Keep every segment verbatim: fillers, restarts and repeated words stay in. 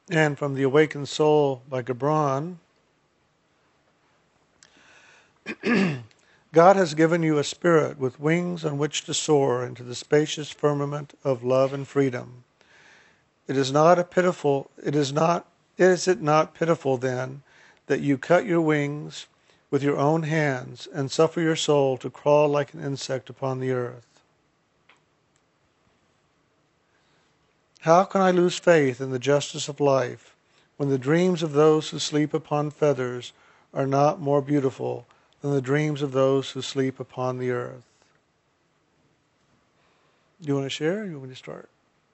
And from The Awakened Soul by Gibran, God has given you a spirit with wings on which to soar into the spacious firmament of love and freedom. It is not a pitiful, it is not, is it not pitiful then that you cut your wings with your own hands and suffer your soul to crawl like an insect upon the earth? How can I lose faith in the justice of life when the dreams of those who sleep upon feathers are not more beautiful than the dreams of those who sleep upon the earth? Do you want to share or do you want me to start?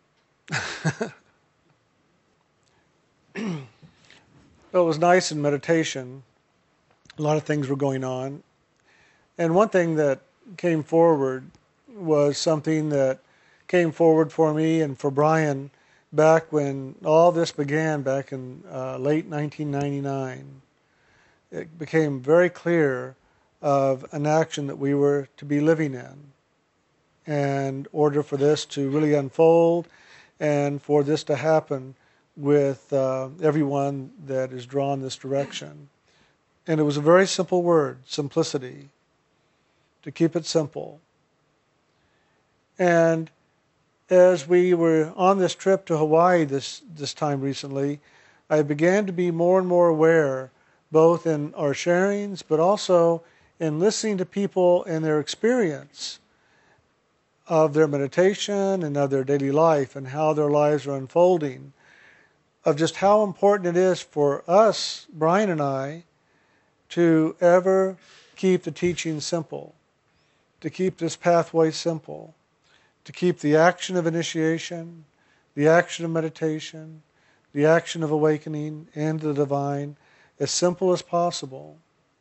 Well, it was nice in meditation. A lot of things were going on. And one thing that came forward was something that came forward for me and for Brian back when all this began, back in uh, late nineteen ninety-nine. It became very clear of an action that we were to be living in, and in order for this to really unfold and for this to happen with uh, everyone that is drawn this direction. And it was a very simple word, simplicity, to keep it simple. And as we were on this trip to Hawaii this, this time recently, I began to be more and more aware, both in our sharings, but also in listening to people and their experience of their meditation and of their daily life and how their lives are unfolding, of just how important it is for us, Brian and I, to ever keep the teaching simple, to keep this pathway simple, to keep the action of initiation, the action of meditation, the action of awakening into the divine as simple as possible.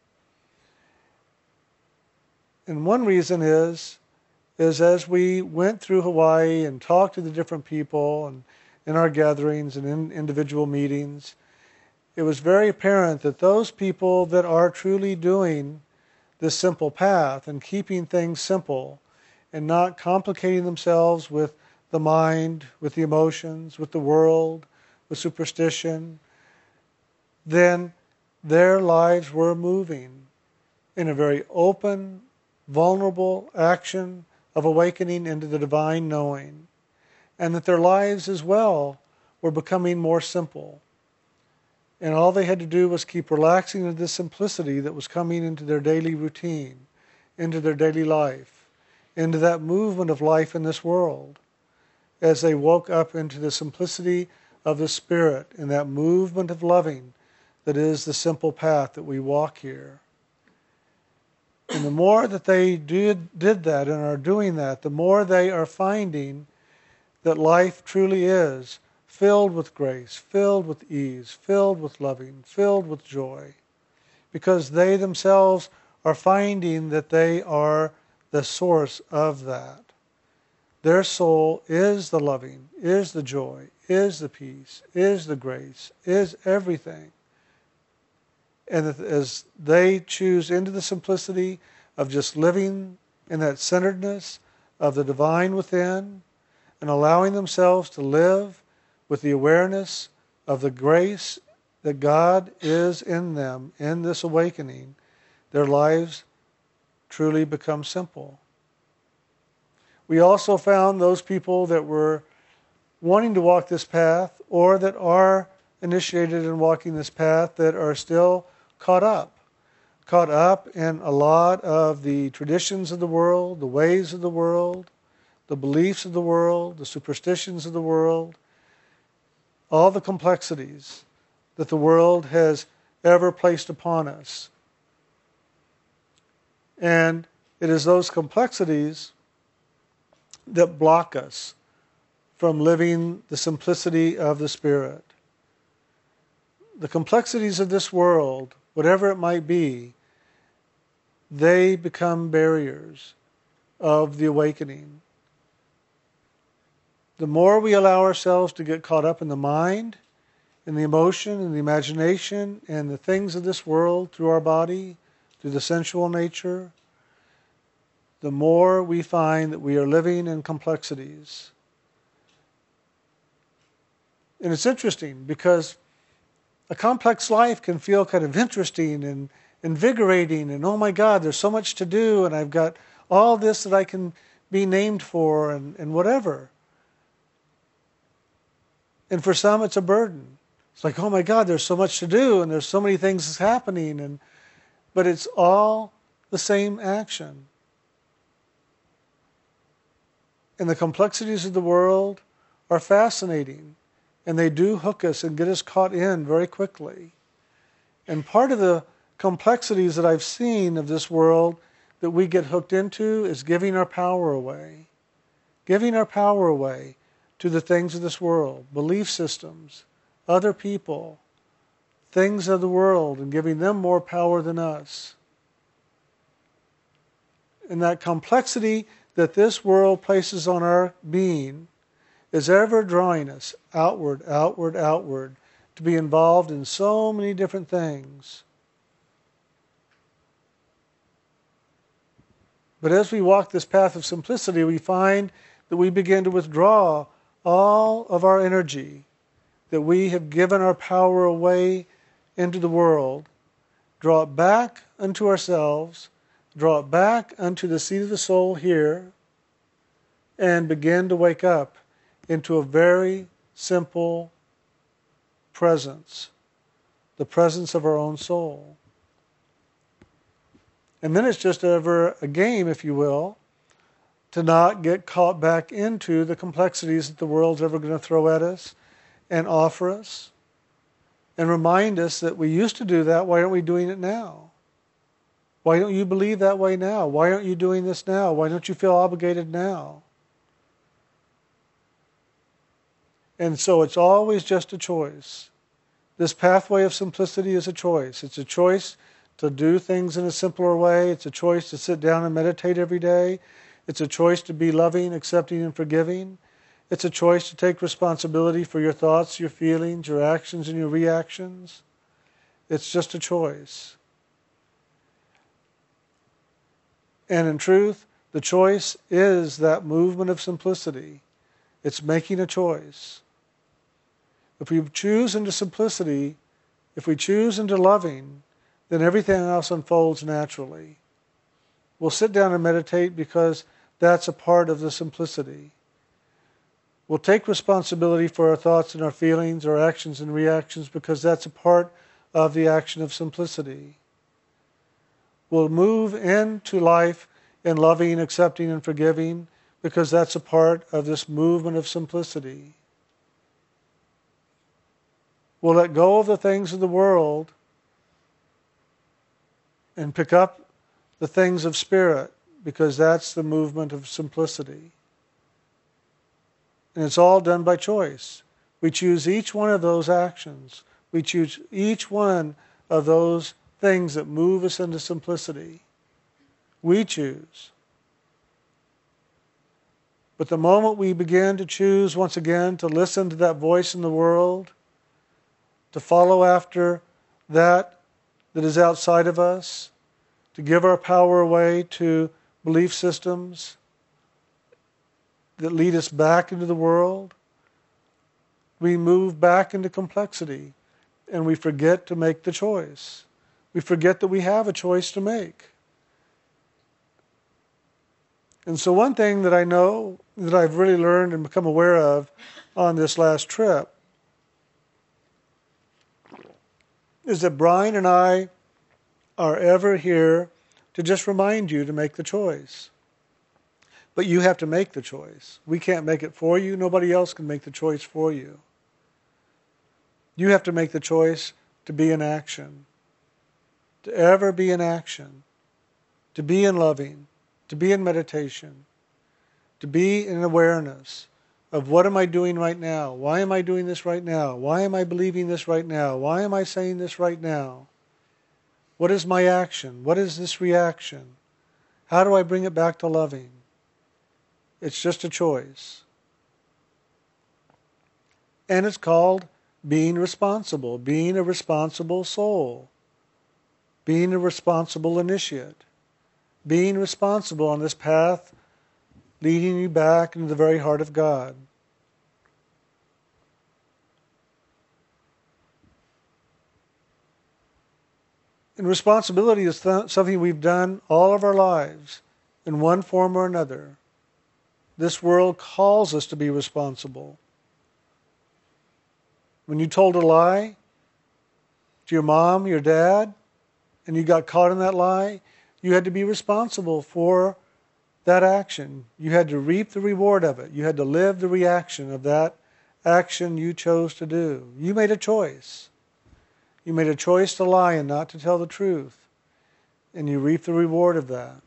And one reason is, is as we went through Hawaii and talked to the different people and in our gatherings and in individual meetings, it was very apparent that those people that are truly doing this simple path and keeping things simple and not complicating themselves with the mind, with the emotions, with the world, with superstition, then their lives were moving in a very open, vulnerable action of awakening into the divine knowing, and that their lives as well were becoming more simple. And all they had to do was keep relaxing into the simplicity that was coming into their daily routine, into their daily life, into that movement of life in this world, as they woke up into the simplicity of the Spirit and that movement of loving that is the simple path that we walk here. And the more that they did, did that and are doing that, the more they are finding that life truly is filled with grace, filled with ease, filled with loving, filled with joy. Because they themselves are finding that they are the source of that. Their soul is the loving, is the joy, is the peace, is the grace, is everything. And as they choose into the simplicity of just living in that centeredness of the divine within and allowing themselves to live with the awareness of the grace that God is in them in this awakening, their lives truly become simple. We also found those people that were wanting to walk this path or that are initiated in walking this path that are still caught up. Caught up in a lot of the traditions of the world, the ways of the world, the beliefs of the world, the superstitions of the world, all the complexities that the world has ever placed upon us. And it is those complexities that block us from living the simplicity of the Spirit. The complexities of this world, whatever it might be, they become barriers of the awakening. The more we allow ourselves to get caught up in the mind, in the emotion, in the imagination, and the things of this world through our body, through the sensual nature, the more we find that we are living in complexities. And it's interesting because a complex life can feel kind of interesting and invigorating, and oh my God, there's so much to do, and I've got all this that I can be named for, and, and whatever. And for some, it's a burden. It's like, oh my God, there's so much to do, and there's so many things that's happening, and but it's all the same action. And the complexities of the world are fascinating, and they do hook us and get us caught in very quickly. And part of the complexities that I've seen of this world that we get hooked into is giving our power away. Giving our power away to the things of this world, belief systems, other people, things of the world, and giving them more power than us. And that complexity that this world places on our being is ever drawing us outward, outward, outward, to be involved in so many different things. But as we walk this path of simplicity, we find that we begin to withdraw all of our energy, that we have given our power away into the world, draw it back unto ourselves, draw it back unto the seat of the soul here, and begin to wake up into a very simple presence, the presence of our own soul. And then it's just ever a game, if you will, to not get caught back into the complexities that the world's ever going to throw at us and offer us, and remind us that we used to do that. Why aren't we doing it now? Why don't you believe that way now? Why aren't you doing this now? Why don't you feel obligated now? And so it's always just a choice. This pathway of simplicity is a choice. It's a choice to do things in a simpler way. It's a choice to sit down and meditate every day. It's a choice to be loving, accepting, and forgiving. It's a choice to take responsibility for your thoughts, your feelings, your actions, and your reactions. It's just a choice. And in truth, the choice is that movement of simplicity. It's making a choice. If we choose into simplicity, if we choose into loving, then everything else unfolds naturally. We'll sit down and meditate because that's a part of the simplicity. We'll take responsibility for our thoughts and our feelings, our actions and reactions, because that's a part of the action of simplicity. We'll move into life in loving, accepting, and forgiving, because that's a part of this movement of simplicity. We'll let go of the things of the world and pick up the things of spirit, because that's the movement of simplicity. And it's all done by choice. We choose each one of those actions. We choose each one of those things that move us into simplicity. We choose. But the moment we begin to choose once again to listen to that voice in the world, to follow after that that is outside of us, to give our power away to belief systems that lead us back into the world, we move back into complexity and we forget to make the choice. We forget that we have a choice to make. And so one thing that I know that I've really learned and become aware of on this last trip is that Brian and I are ever here to just remind you to make the choice. But you have to make the choice. We can't make it for you. Nobody else can make the choice for you. You have to make the choice to be in action. To ever be in action. To be in loving. To be in meditation. To be in awareness of what am I doing right now? Why am I doing this right now? Why am I believing this right now? Why am I saying this right now? What is my action? What is this reaction? How do I bring it back to loving? It's just a choice. And it's called being responsible, being a responsible soul, being a responsible initiate, being responsible on this path leading you back into the very heart of God. And responsibility is th- something we've done all of our lives in one form or another. This world calls us to be responsible. When you told a lie to your mom, your dad, and you got caught in that lie, you had to be responsible for that action. You had to reap the reward of it. You had to live the reaction of that action you chose to do. You made a choice. You made a choice to lie and not to tell the truth. And you reap the reward of that.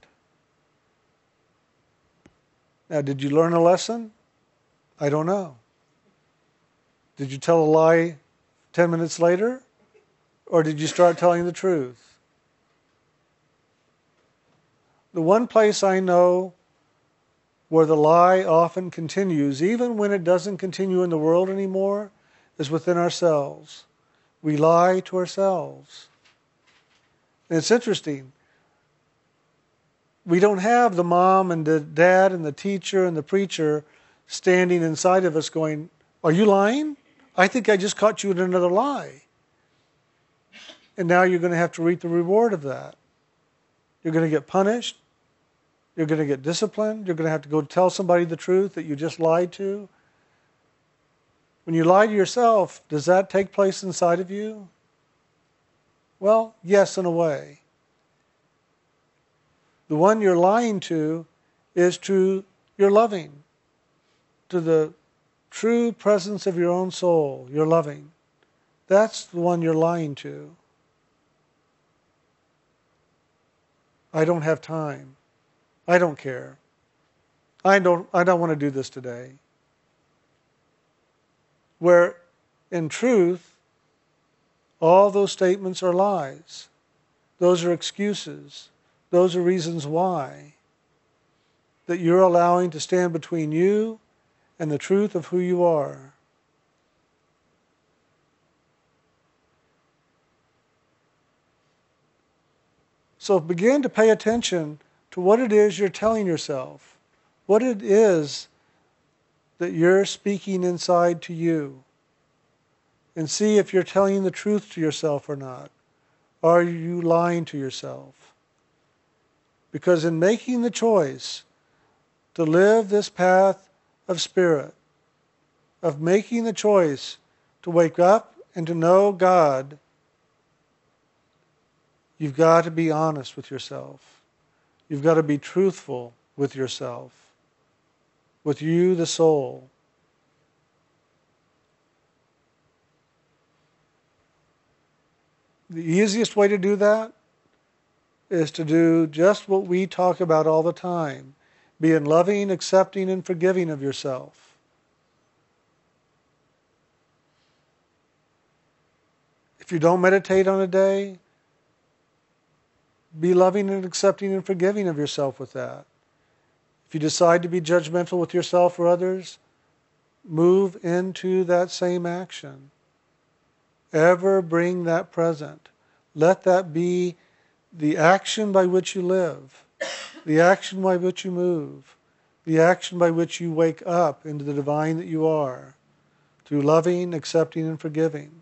Now, did you learn a lesson? I don't know. Did you tell a lie ten minutes later? Or did you start telling the truth? The one place I know where the lie often continues, even when it doesn't continue in the world anymore, is within ourselves. We lie to ourselves. And it's interesting. We don't have the mom and the dad and the teacher and the preacher standing inside of us going, "Are you lying? I think I just caught you in another lie." And now you're going to have to reap the reward of that. You're going to get punished. You're going to get disciplined. You're going to have to go tell somebody the truth that you just lied to. When you lie to yourself, does that take place inside of you? Well, yes, in a way. The one you're lying to is to your loving, to the true presence of your own soul, your loving. That's the one you're lying to. I don't have time. I don't care. I don't, I don't want to do this today. Where, in truth, all those statements are lies. Those are excuses. Those are reasons why. That you're allowing to stand between you and the truth of who you are. So begin to pay attention to what it is you're telling yourself. What it is that you're speaking inside to you. And see if you're telling the truth to yourself or not. Are you lying to yourself? Because in making the choice to live this path of spirit, of making the choice to wake up and to know God, you've got to be honest with yourself. You've got to be truthful with yourself, with you, the soul. The easiest way to do that is to do just what we talk about all the time. Being loving, accepting, and forgiving of yourself. If you don't meditate on a day, be loving and accepting and forgiving of yourself with that. If you decide to be judgmental with yourself or others, move into that same action. Ever bring that present. Let that be the action by which you live, the action by which you move, the action by which you wake up into the divine that you are, through loving, accepting, and forgiving.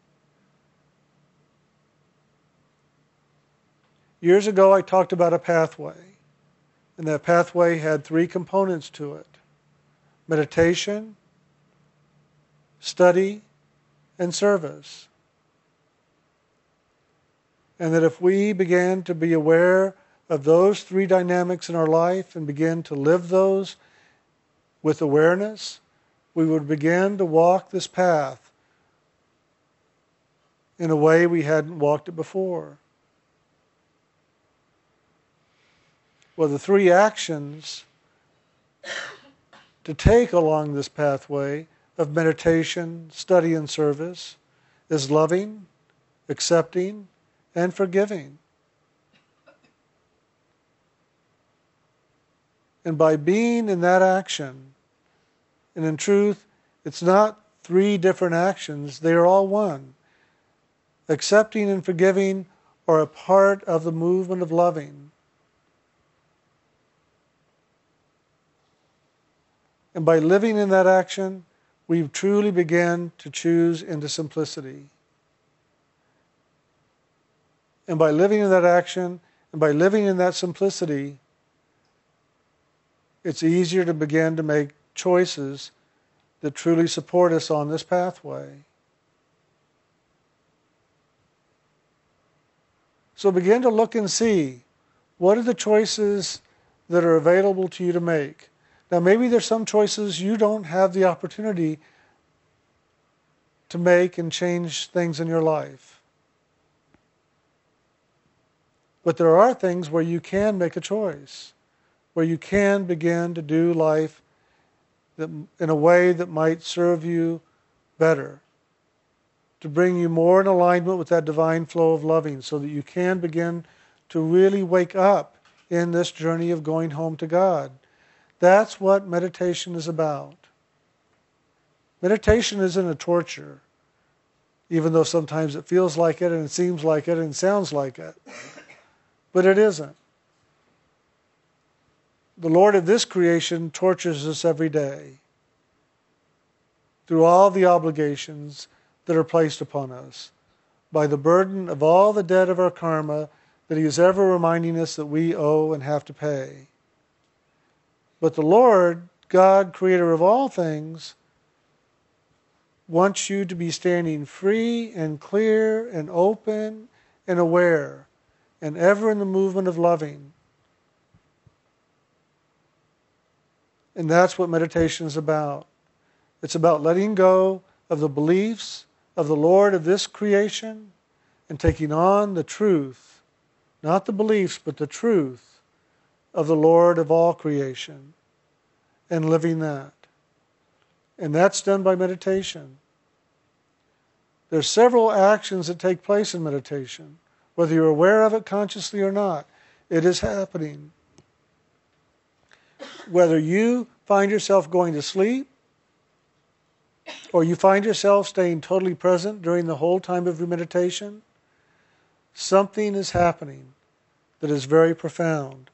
Years ago, I talked about a pathway, and that pathway had three components to it: meditation, study, and service. And that if we began to be aware of those three dynamics in our life and begin to live those with awareness, we would begin to walk this path in a way we hadn't walked it before. Well, the three actions to take along this pathway of meditation, study, and service is loving, accepting, and forgiving. And by being in that action, and in truth, it's not three different actions, they are all one. Accepting and forgiving are a part of the movement of loving. And by living in that action, we truly begin to choose into simplicity. And by living in that action, and by living in that simplicity, it's easier to begin to make choices that truly support us on this pathway. So begin to look and see, what are the choices that are available to you to make? Now maybe there's some choices you don't have the opportunity to make and change things in your life. But there are things where you can make a choice, where you can begin to do life that, in a way that might serve you better, to bring you more in alignment with that divine flow of loving, so that you can begin to really wake up in this journey of going home to God. That's what meditation is about. Meditation isn't a torture, even though sometimes it feels like it and it seems like it and sounds like it. But it isn't. The Lord of this creation tortures us every day through all the obligations that are placed upon us by the burden of all the debt of our karma that He is ever reminding us that we owe and have to pay. But the Lord, God, creator of all things, wants you to be standing free and clear and open and aware and ever in the movement of loving. And that's what meditation is about. It's about letting go of the beliefs of the Lord of this creation and taking on the truth, not the beliefs, but the truth of the Lord of all creation, and living that. And that's done by meditation. There's several actions that take place in meditation. Whether you're aware of it consciously or not, it is happening. Whether you find yourself going to sleep, or you find yourself staying totally present during the whole time of your meditation, something is happening that is very profound.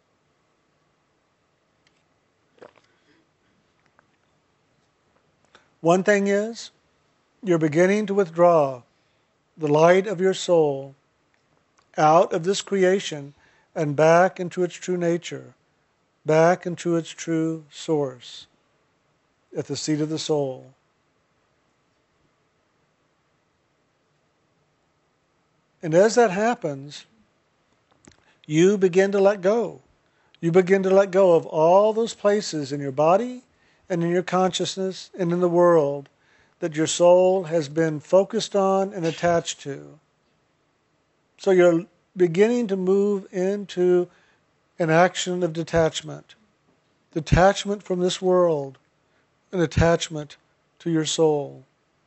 One thing is, you're beginning to withdraw the light of your soul out of this creation and back into its true nature, back into its true source, at the seat of the soul. And as that happens, you begin to let go. You begin to let go of all those places in your body and in your consciousness and in the world that your soul has been focused on and attached to. So you're beginning to move into an action of detachment. Detachment from this world, an attachment to your soul.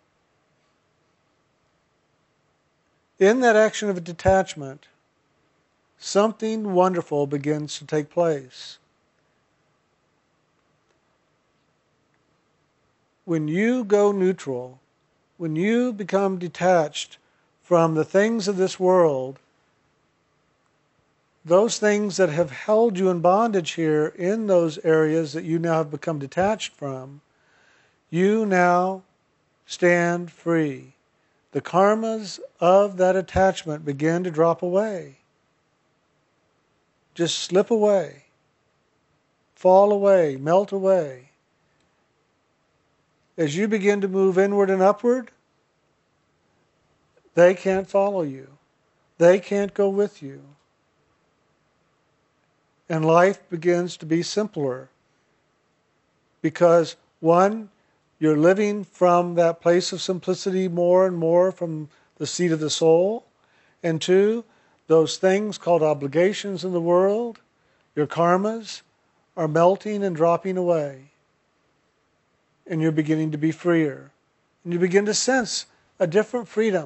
In that action of detachment, something wonderful begins to take place. When you go neutral, when you become detached from the things of this world, those things that have held you in bondage here in those areas that you now have become detached from, you now stand free. The karmas of that attachment begin to drop away. Just slip away, fall away, melt away. As you begin to move inward and upward, they can't follow you. They can't go with you. And life begins to be simpler. Because, one, you're living from that place of simplicity more and more from the seat of the soul. And two, those things called obligations in the world, your karmas, are melting and dropping away. And you're beginning to be freer. And you begin to sense a different freedom,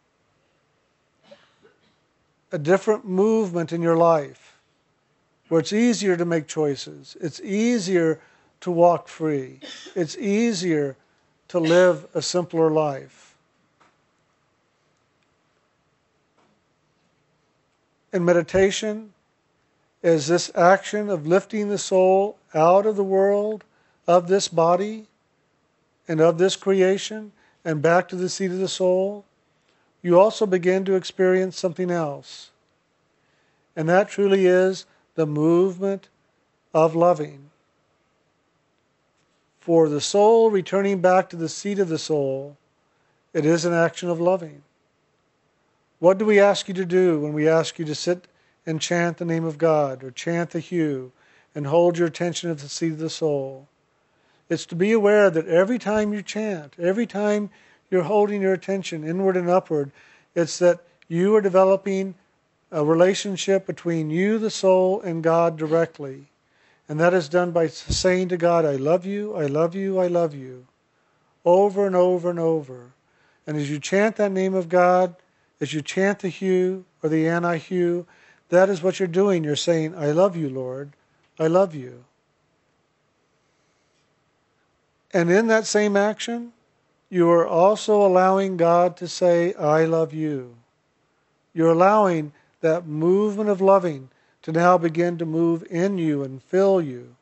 a different movement in your life, where it's easier to make choices. It's easier to walk free. It's easier to live a simpler life. And meditation is this action of lifting the soul out of the world, of this body, and of this creation, and back to the seat of the soul. you also begin to experience something else. And that truly is the movement of loving. For the soul returning back to the seat of the soul, it is an action of loving. What do we ask you to do when we ask you to sit and chant the name of God, or chant the hue, and hold your attention at the seat of the soul? It's to be aware that every time you chant, every time you're holding your attention inward and upward, it's that you are developing a relationship between you, the soul, and God directly. And that is done by saying to God, I love you, I love you, I love you, over and over and over. And as you chant that name of God, as you chant the hue or the anti-hue, that is what you're doing. You're saying, I love you, Lord, I love you. And in that same action, you are also allowing God to say, I love you. You're allowing that movement of loving to now begin to move in you and fill you.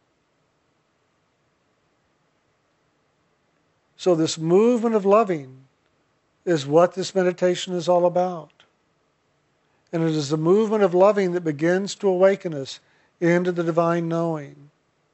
So this movement of loving is what this meditation is all about. And it is the movement of loving that begins to awaken us into the divine knowing.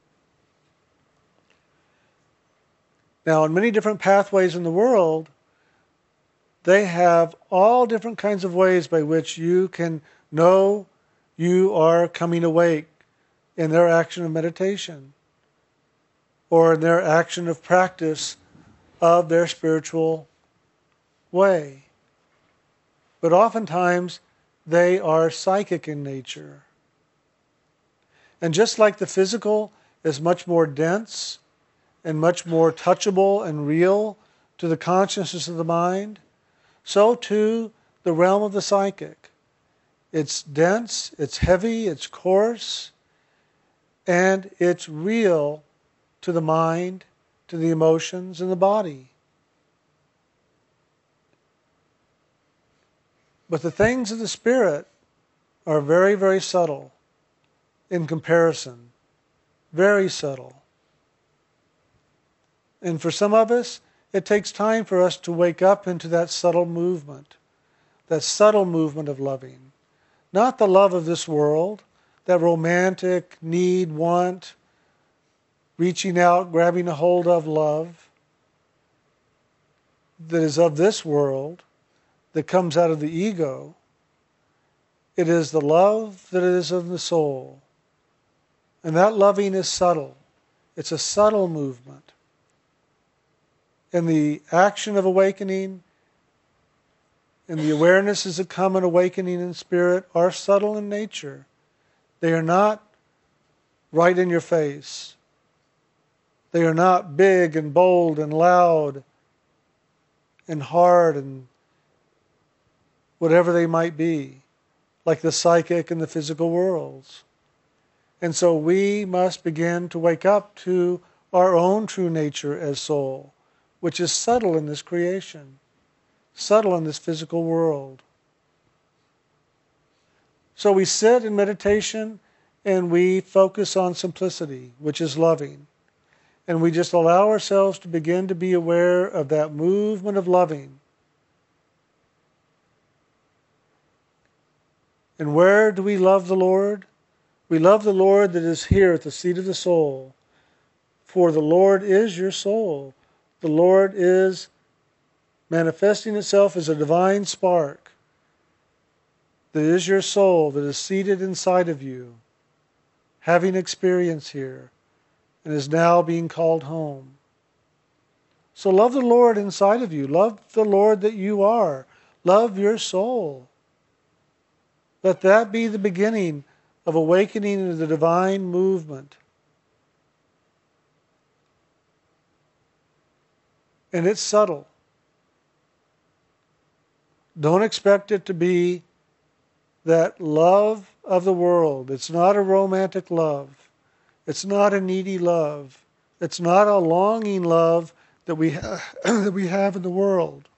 Now, in many different pathways in the world, they have all different kinds of ways by which you can know you are coming awake in their action of meditation or in their action of practice of their spiritual way. But oftentimes, they are psychic in nature. And just like the physical is much more dense and much more touchable and real to the consciousness of the mind, so too the realm of the psychic. It's dense, it's heavy, it's coarse, and it's real to the mind, to the emotions, and the body. But the things of the spirit are very, very subtle in comparison. Very subtle. And for some of us, it takes time for us to wake up into that subtle movement, that subtle movement of loving. Not the love of this world, that romantic need, want, reaching out, grabbing a hold of love that is of this world, that comes out of the ego. It is the love that is of the soul. And that loving is subtle. It's a subtle movement. And the action of awakening and the awarenesses that come in awakening in spirit are subtle in nature. They are not right in your face. They are not big and bold and loud and hard and whatever they might be, like the psychic and the physical worlds. And so we must begin to wake up to our own true nature as soul, which is subtle in this creation, subtle in this physical world. So we sit in meditation and we focus on simplicity, which is loving. And we just allow ourselves to begin to be aware of that movement of loving. And where do we love the Lord? We love the Lord that is here at the seat of the soul. For the Lord is your soul. The Lord is manifesting itself as a divine spark that is your soul, that is seated inside of you, having experience here, and is now being called home. So love the Lord inside of you. Love the Lord that you are. Love your soul. Let that be the beginning of awakening into the divine movement. And it's subtle. Don't expect it to be that love of the world. It's not a romantic love. It's not a needy love. It's not a longing love that we ha- that we have in the world.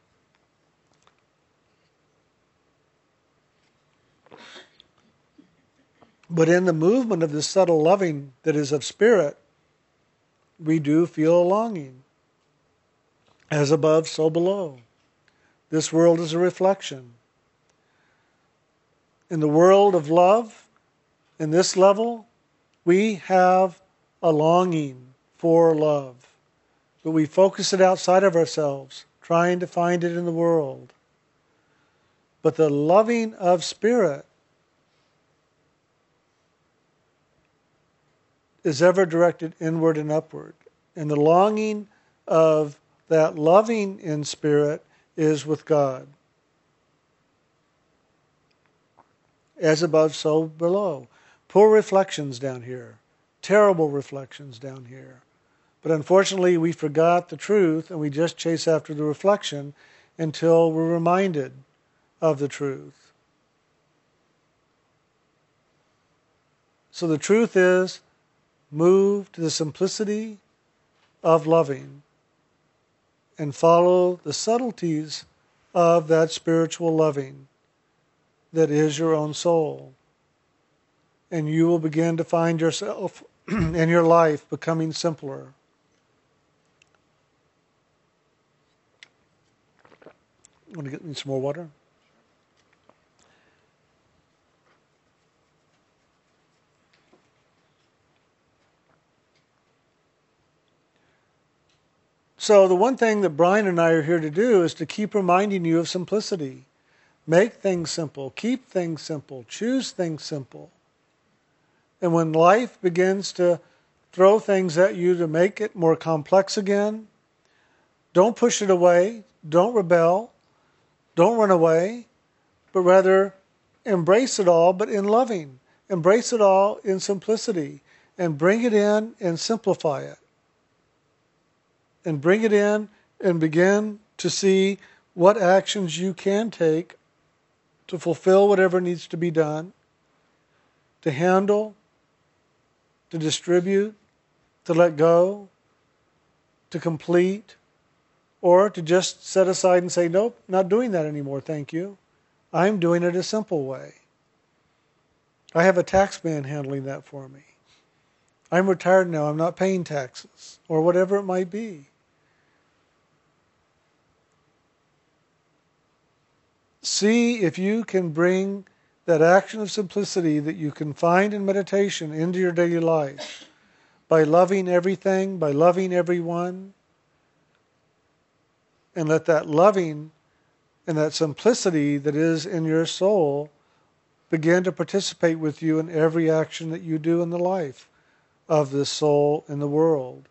But in the movement of this subtle loving that is of spirit, we do feel a longing. As above, so below. This world is a reflection. In the world of love, in this level, we have a longing for love. But we focus it outside of ourselves, trying to find it in the world. But the loving of spirit is ever directed inward and upward. And the longing of that loving in spirit is with God. As above, so below. Poor reflections down here. Terrible reflections down here. But unfortunately, we forgot the truth and we just chase after the reflection until we're reminded of the truth. So the truth is, move to the simplicity of loving and follow the subtleties of that spiritual loving that is your own soul. And you will begin to find yourself and your life becoming simpler. Want to get me some more water? So the one thing that Brian and I are here to do is to keep reminding you of simplicity. Make things simple. Keep things simple. Choose things simple. And when life begins to throw things at you to make it more complex again, don't push it away. Don't rebel. Don't run away. But rather embrace it all, but in loving. Embrace it all in simplicity. And bring it in and simplify it. And bring it in and begin to see what actions you can take to fulfill whatever needs to be done, to handle, to distribute, to let go, to complete, or to just set aside and say, nope, not doing that anymore, thank you. I'm doing it a simple way. I have a tax man handling that for me. I'm retired now, I'm not paying taxes, or whatever it might be. See if you can bring that action of simplicity that you can find in meditation into your daily life by loving everything, by loving everyone, and let that loving and that simplicity that is in your soul begin to participate with you in every action that you do in the life of this soul in the world.